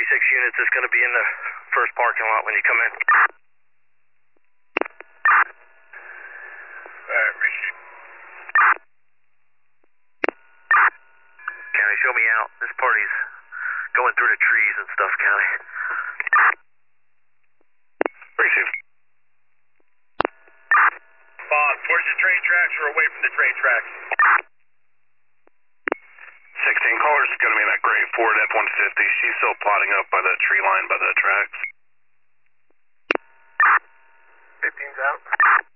units is going to be in the first parking lot when you come in. Alright, appreciate it. County, show me out. This party's going through the trees and stuff, County. Appreciate it. Boss, towards the train tracks or away from the train tracks? 16 callers is going to be in that gray Ford F-150. She's still plotting up by the tree line by the tracks. 15's out.